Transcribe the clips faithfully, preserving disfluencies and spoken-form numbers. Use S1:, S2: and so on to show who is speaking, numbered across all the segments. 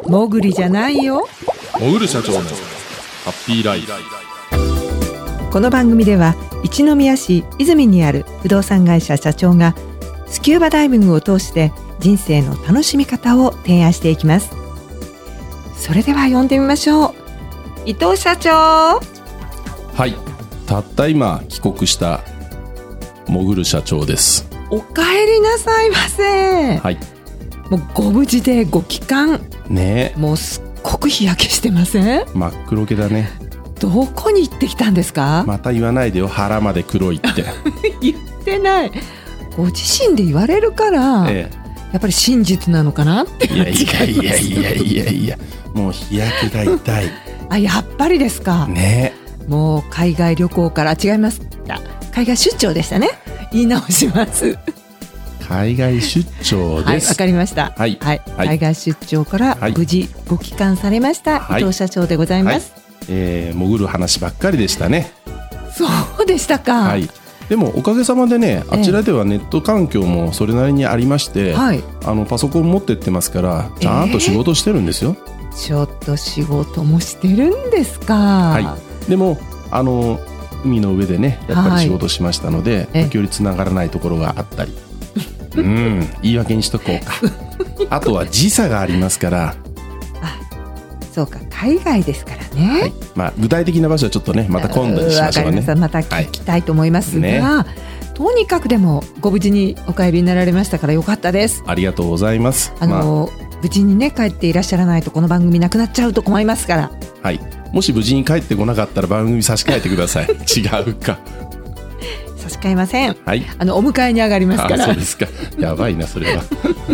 S1: 潜りじゃないよ。
S2: 潜る社長のハッピーライフ。
S1: この番組では一宮市泉にある不動産会社社長がスキューバダイビングを通して人生の楽しみ方を提案していきます。それでは呼んでみましょう。伊藤社長。
S2: はい、たった今帰国した潜る社長です。
S1: お帰りなさいませ。
S2: はい、
S1: もうご無事でご帰還
S2: ね。
S1: もうすっごく日焼けしてません？
S2: 真っ黒けだね。
S1: どこに行ってきたんですか？
S2: また言わないでよ、腹まで黒いって
S1: 言ってない。ご自身で言われるから、ええ、やっぱり真実なのかなって
S2: いやいやいやいやいやいや、もう日焼けが痛い
S1: あ、やっぱりですか
S2: ね。
S1: もう海外旅行から違います。海外出張でしたね。言い直します。
S2: 海外出張です。
S1: はい、わかりました、
S2: はい
S1: はい
S2: はい、
S1: 海外出張から無事ご帰還されました、はい、伊藤社長でございます、
S2: はい、えー、潜る話ばっかりでしたね。
S1: そうでしたか。
S2: はい、でもおかげさまでね、あちらではネット環境もそれなりにありまして、えー、あのパソコン持ってってますからちゃんと仕事してるんですよ、え
S1: ー、ちょっと仕事もしてるんですか。
S2: はい、でもあの海の上でねやっぱり仕事しましたので、はい、時折つながらないところがあったりうん、言い訳にしとこうかあとは時差がありますから。
S1: あ、そうか、海外ですからね、はい、
S2: まあ、具体的な場所はちょっとねまた今度にしましょうね。
S1: また聞きたいと思いますが、はいね、とにかくでもご無事にお帰りになられましたからよかったです。
S2: ありがとうございます。
S1: あの、まあ、無事にね帰っていらっしゃらないとこの番組なくなっちゃうと困りますから。
S2: はい、もし無事に帰ってこなかったら番組差し替えてください違うか
S1: 差し替えません、
S2: はい、
S1: あのお迎えに上がりますから。
S2: あ、そうですか。やばいなそれは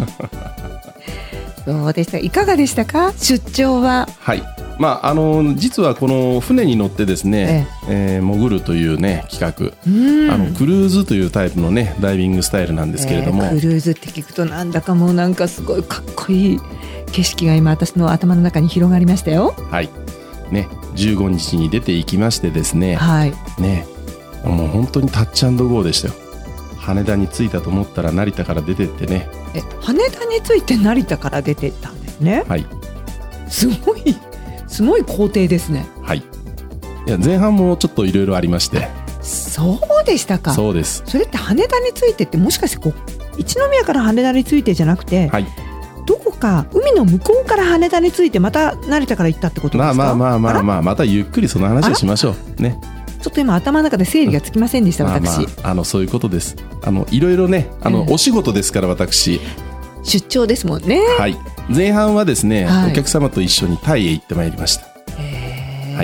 S1: そうでした。いかがでしたか出張は。
S2: はい、まあ、あの実はこの船に乗ってですね、えええー、潜るというね企画、あのクルーズというタイプのねダイビングスタイルなんですけれども、えー、
S1: クルーズって聞くとなんだかもうなんかすごいかっこいい景色が今私の頭の中に広がりましたよ。
S2: はいね、じゅうごにちに出ていきましてですね、
S1: はい
S2: ね、もう本当にタッチアンドゴーでしたよ。羽田に着いたと思ったら成田から出てってね。
S1: え、羽田に着いて成田から出てったんですね。
S2: はい、
S1: すごいすごい工程ですね。
S2: はい、いや前半もちょっといろいろありまして。
S1: そうでしたか。
S2: そうです。
S1: それって羽田に着いてってもしかしてこう一宮から羽田に着いてじゃなくて、はい、どこか海の向こうから羽田に着いてまた成田から行ったってことですか。
S2: まあまあまあまあまあまたゆっくりその話をしましょうね。
S1: ちょっと今頭の中で整理がつきませんでした、うん、私、
S2: まあまあ、あのそういうことです。あのいろいろねあの、うん、お仕事ですから私
S1: 出張ですもんね。
S2: はい、前半はですね、はい、お客様と一緒にタイへ行ってまいりました。
S1: へー、はい、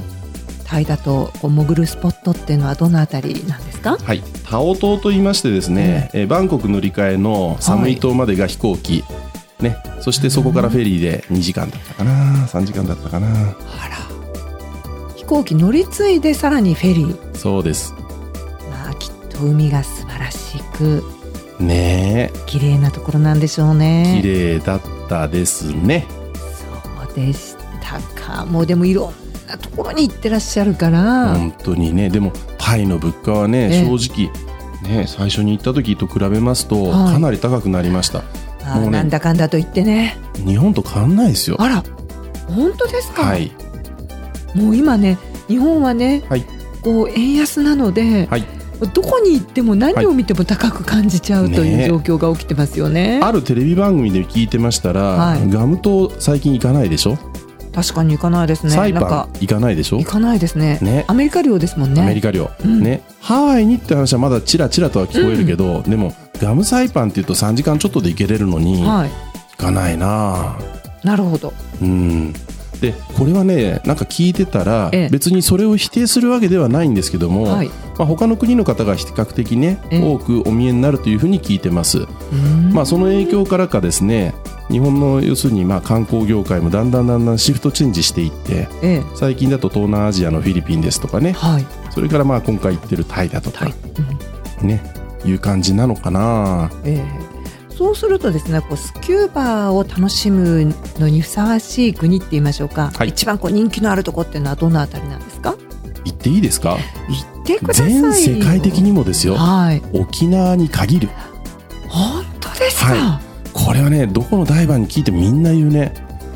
S1: タイだとこう潜るスポットっていうのはどのあたりなんですか。
S2: はい、タオ島と言いましてですね、うん、えバンコク乗り換えのサムイ島までが飛行機、はいね、そしてそこからフェリーでにじかんだったかな、さんじかんだったかな。あら、
S1: 飛行機乗り継いでさらにフェリー。
S2: そうです。
S1: まあきっと海が素晴らしく
S2: ねえ
S1: 綺麗なところなんでしょうね。
S2: 綺麗だったですね。
S1: そうでしたか。もうでもいろんなところに行ってらっしゃるから
S2: 本当にね。でもタイの物価はね、正直ね最初に行った時と比べますとかなり高くなりました、
S1: はい、もうね、なんだかんだと言ってね
S2: 日本と変わんないですよ。
S1: あら本当ですか。
S2: はい、
S1: もう今ね日本はね、はい、こう円安なので、はい、どこに行っても何を見ても高く感じちゃうという状況が起きてますよね。
S2: あるテレビ番組で聞いてましたら、はい、ガム島最近行かないでしょ。
S1: 確かに行かないですね。
S2: サイパン行かないでしょ。
S1: 行かないです ね,
S2: ね
S1: アメリカ領ですもんね。
S2: アメリカ領、うんね、ハワイにって話はまだチラチラとは聞こえるけど、うん、でもガムサイパンっていうとさんじかんちょっとで行けれるのに、はい、行かないな。
S1: なるほど。
S2: うんでこれはねなんか聞いてたら、ええ、別にそれを否定するわけではないんですけども、はい、まあ、他の国の方が比較的ね、ええ、多くお見えになるというふうに聞いてます。まあ、その影響からかですね日本の要するにまあ観光業界もだんだんだんだんシフトチェンジしていって、ええ、最近だと東南アジアのフィリピンですとかね、はい、それからまあ今回行ってるタイだとか、うん、ねいう感じなのかな。
S1: ええそうするとですねこうスキューバを楽しむのにふさわしい国って言いましょうか、はい、一番こう人気のあるところっていうのはどのあたりなんですか。
S2: 言っていいですか。
S1: 言ってください。
S2: 全世界的にもですよ、はい、沖縄に限る。
S1: 本当ですか、
S2: はい、これはねどこのダイバーに聞いてもみんな言うね。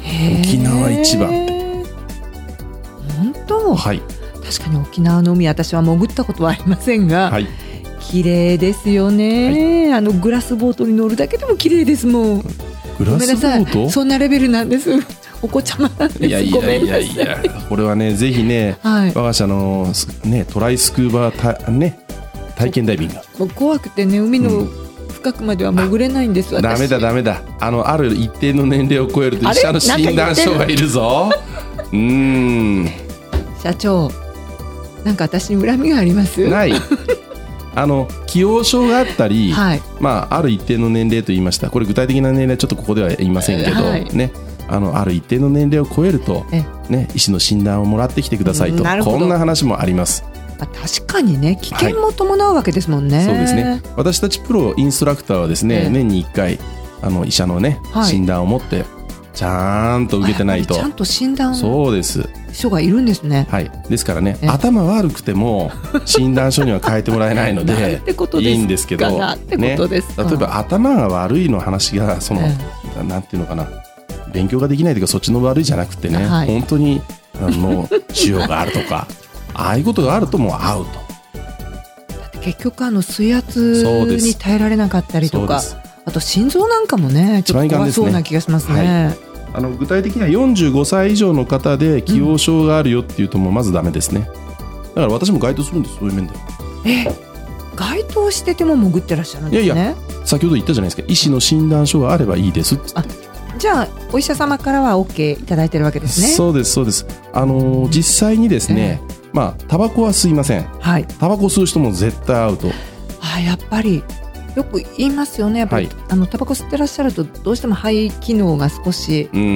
S2: 沖縄一番って
S1: 本当、
S2: はい、
S1: 確かに沖縄の海私は潜ったことはありませんが、
S2: はい、
S1: 綺麗ですよね、はい、あのグラスボートに乗るだけでも綺麗ですもん。
S2: グラスボート、
S1: そんなレベルなんです。お子ちゃまなんです。
S2: いやいやいやいや、これはねぜひね、はい、我が社の、ね、トライスクーバーた、ね、体験ダイビング、
S1: もう怖くてね海の深くまでは潜れないんです、うん、
S2: ダメだダメだ、あのある一定の年齢を超えると医者の診断書がいるぞ。うーん、
S1: 社長なんか私に恨みがあります？
S2: ないあの既往症があったり、はい、まあ、ある一定の年齢と言いました。これ具体的な年齢はちょっとここでは言いませんけど、はい、ね、あのある一定の年齢を超えると、ね、医師の診断をもらってきてくださいと、こんな話もあります。
S1: 確かにね、危険も伴うわけですもんね、
S2: はい、そうですね。私たちプロインストラクターはですね、えー、年にいっかいあの医者のね、はい、診断を持ってちゃんと受けてないと。
S1: ちゃんと診断
S2: そうです
S1: 書がいるんですね。
S2: はい、ですからね、頭悪くても診断書には変えてもらえないのでいいんですけど、ね、例えば頭が悪いの話がその、えー、なんていうのかな、勉強ができないというかそっちの悪いじゃなくてね、はい、本当にあの腫瘍があるとかああいうことがあるともうアウト。
S1: だって結局あの水圧に耐えられなかったりとか、あと心臓なんかもねちょっと怖そうな気がしますね。
S2: あの具体的にはよんじゅうごさい以上の方で既往症があるよっていうともうまずダメですね。だから私も該当するんです、そういう面で。
S1: え、該当してても潜ってらっしゃるんですね。
S2: いやいや、先ほど言ったじゃないですか、医師の診断書があればいいですって言って。
S1: じゃあお医者様からは OK いただいてるわけですね。
S2: そうですそうです。あのー、実際にですね、えー、まあタバコは吸いません。はい、タバコ吸う人も絶対アウト。
S1: あ、やっぱりよく言いますよね。やっぱり、はい、あのタバコ吸ってらっしゃるとどうしても肺機能が少し、
S2: うん、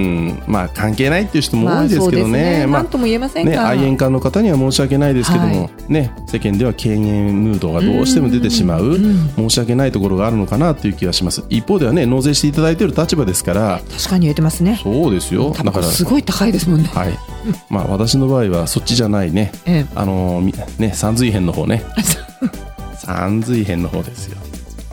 S2: まあ関係ないっていう人も多いですけどね。
S1: まあ、なんとも言えませんか。
S2: ね、愛煙家の方には申し訳ないですけども、はい、ね、世間では敬遠ムードがどうしても出てしまう、うん、申し訳ないところがあるのかなという気がします。一方ではね、納税していただいている立場ですから。
S1: 確かに言えてますね。
S2: そうですよ。
S1: タバコすごい高いですもんね。
S2: はい。まあ私の場合はそっちじゃないね。ええ、あのね、三髄片の方ね。三髄片の方ですよ。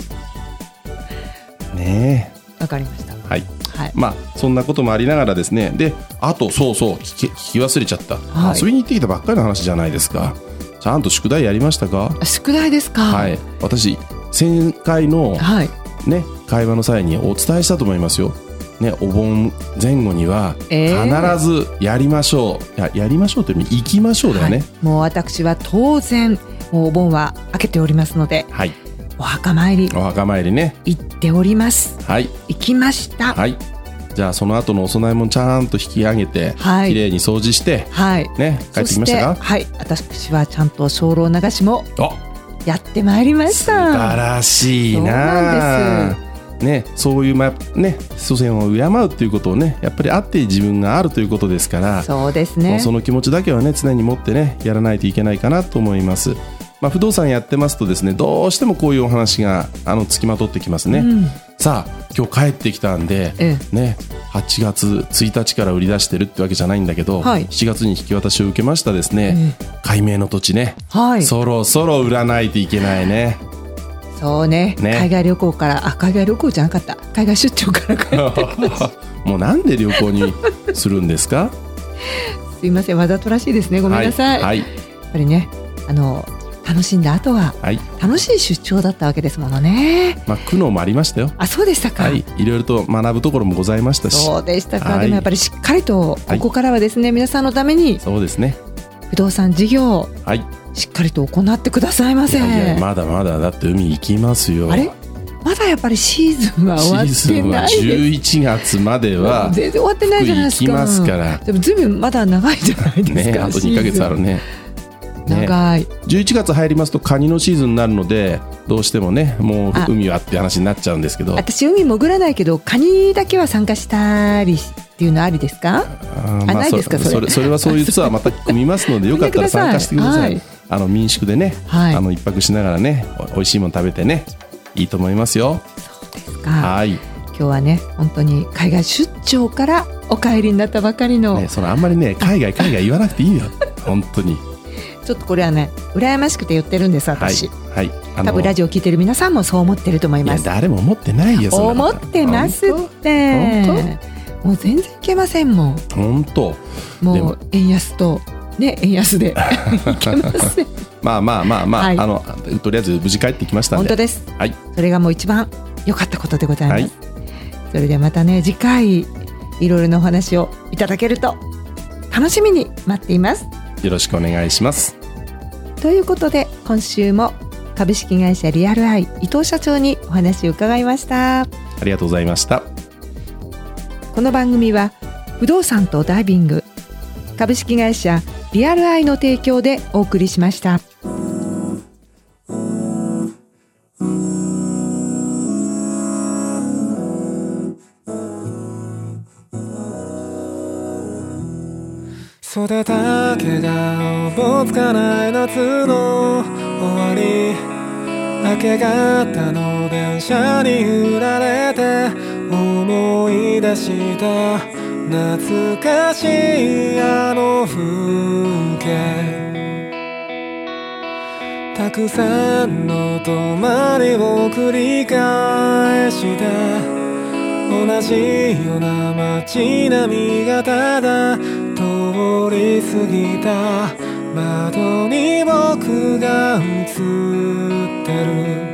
S2: ね
S1: え、わかりました。
S2: はい、はい、まあそんなこともありながらですね。で、あとそうそう聞き、聞き忘れちゃった、はい、遊びに行ってきたばっかりの話じゃないですか。ちゃんと宿題やりましたか？
S1: 宿題ですか？
S2: はい、私前回の、はいね、会話の際にお伝えしたと思いますよ、ね、お盆前後には必ずやりましょう、えー、や, やりましょうという意味、行きましょうだよね、はい、
S1: もう私は当然もうお盆は明けておりますので、はい、お墓参り
S2: お墓参りね
S1: 行っております。
S2: はい、
S1: 行きました。
S2: はい、じゃあその後のお供え物ちゃんと引き上げて、はい、きれいに掃除して、はいね、帰ってきましたか？
S1: はい、私はちゃんと精霊流しもやってまいりました。
S2: 素晴らしいな。そうなんですね、そういう、まね、祖先を敬うということをね、やっぱりあって自分があるということですから、
S1: そうですね、
S2: その気持ちだけはね常に持ってねやらないといけないかなと思います。まあ、不動産やってますとですね、どうしてもこういうお話があのつきまとってきますね、うん、さあ今日帰ってきたんで、ええね、はちがつついたちから売り出してるってわけじゃないんだけど、はい、しちがつに引き渡しを受けましたですね、ええ、改名の土地ね、はい、そろそろ売らないといけないね。
S1: そう ね, ね海外旅行からあ海外旅行じゃなかった海外出張から帰って
S2: もうなんで旅行にするんですか？
S1: すいません、わざとらしいですね、ごめんなさい、はいはい、やっぱりね、あの楽しんだ後は、はい、楽しい出張だったわけですものね。
S2: まあ、苦悩もありましたよ。
S1: あ、そうでしたか。
S2: はい、いろいろと学ぶところもございましたし。
S1: そうでしたか、はい、でもやっぱりしっかりとここからはですね、はい、皆さんのために
S2: そうですね、
S1: 不動産事業、はい、しっかりと行ってくださいませ。いやいや、
S2: まだまだだって海行きますよ。
S1: あれまだやっぱりシーズンは終わってないです。シーズンは
S2: じゅういちがつまでは
S1: 全然終わってないじゃないですか。
S2: 行きますから。
S1: でもずいぶんまだ長いじゃないですか、
S2: ね、あとにかげつあるね。
S1: 長い、
S2: ね、じゅういちがつ入りますとカニのシーズンになるので、どうしてもねもう海はって話になっちゃうんですけど、
S1: 私海潜らないけどカニだけは参加したりっていうのありですか？あ、まあ、ないですか？ そ, そ, れ
S2: それはそういうツアーまた組みますのでよかったら参加してください。はい、あの民宿でね、はい、あの一泊しながらねおいしいもの食べてねいいと思いますよ。
S1: そうですか。はい、今日はね本当に海外出張からお帰りになったばかりの、
S2: ね、そのあんまりね海外海外言わなくていいよ本当に。
S1: ちょっとこれはね羨ましくて言ってるんです私、はいはい、あの多分ラジオ聞いてる皆さんもそう思ってると思います。
S2: いや誰も思ってないよ。そんな
S1: 思ってますって。 もう全然いけませんもん。
S2: 本当。
S1: もう円安とね、円安でいけません。
S2: まあまあまあまあ、はい、あのとりあえず無事帰ってきましたんで。
S1: 本当です、
S2: はい、
S1: それがもう一番良かったことでございます、はい、それでまたね次回いろいろなお話をいただけると楽しみに待っています。
S2: よろしくお願いします。
S1: ということで今週も株式会社リアルアイ伊藤社長にお話を伺いました。
S2: ありがとうございました。
S1: この番組は不動産とダイビング株式会社リアルアイの提供でお送りしました。
S3: 袖だけがおぼつかない夏の終わり、明け方の電車に揺られて思い出した懐かしいあの風景、たくさんの泊まりを繰り返した同じような街並みがただ通り過ぎた窓に僕が映ってる。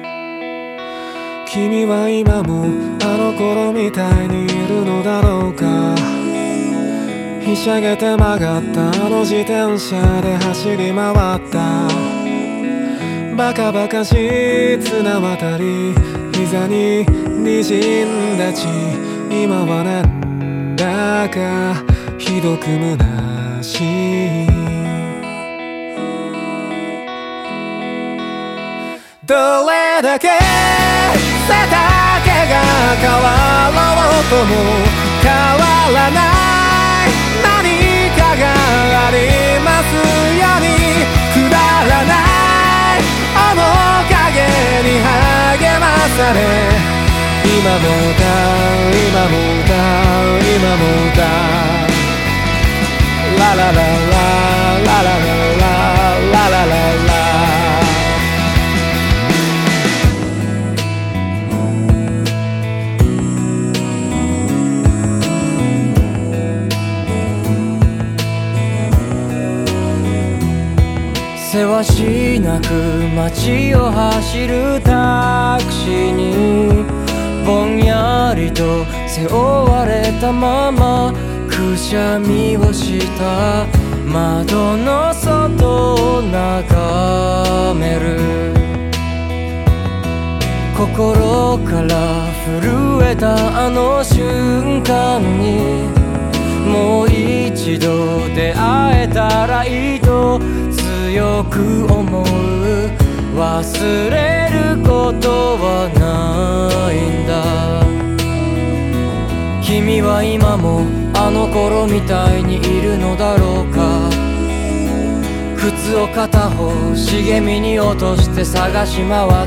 S3: 君は今もあの頃みたいにいるのだろうか。ひしゃげて曲がったあの自転車で走り回ったバカバカしい綱渡り、膝に滲んだ血、今はなんだかひどく虚しい。どれだけ背丈が変わろうとも変わらない何かがありますように、くだらない面影に励まされ、今も歌う今も歌う今も歌う、ラララララララララララララ。せわしなく街を走るタクシーにぼんやりと背負われたままくしゃみをした窓の外を眺める。心から震えたあの瞬間にもう一度出会えたらいいと強く思う。忘れることはないんだ。君は今もあの頃みたいにいるのだろうか。靴を片方茂みに落として探し回った。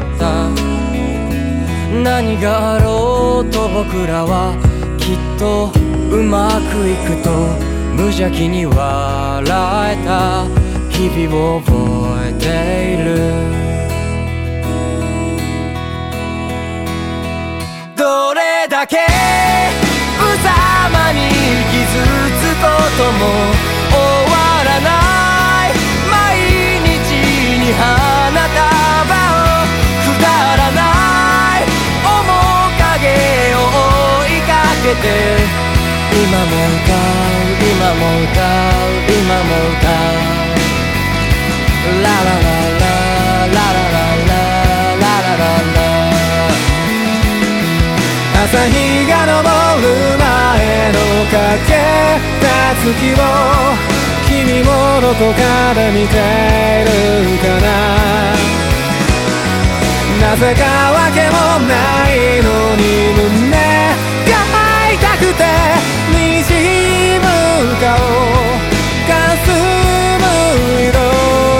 S3: 何があろうと僕らはきっとうまくいくと無邪気に笑えた日々を覚えている。どれだけ無様に傷つくことも終わらない毎日に花束をくだらない面影を追いかけて今も歌う今も歌う今も歌うラララララララララララ。朝日が昇る前のかけた月を君もどこかで見ているかな。なぜかわけもないのに胸が痛くて滲む顔かすむ色。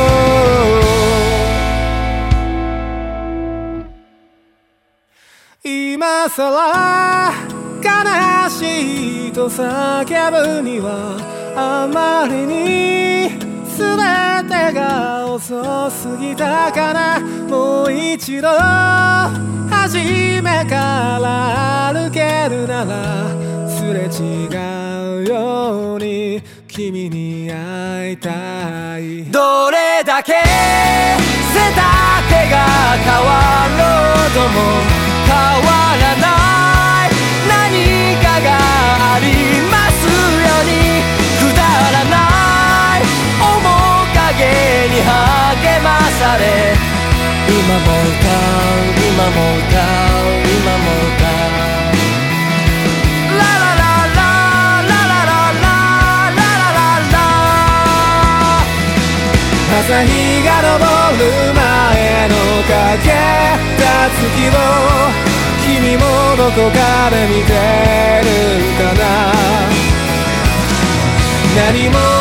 S3: 今さら悲しいと叫ぶにはあまりに全てが遅すぎたかな。もう一度初めから歩けるならすれ違うように君に会いたい。どれだけ背丈が変わろうとも変わらない何かがありますように、くだらない面影に励まされ、今も歌う今も歌う今も歌う、ラララララララララララ、朝日が昇る前のかけた月を君もどこかで見てるかな。何も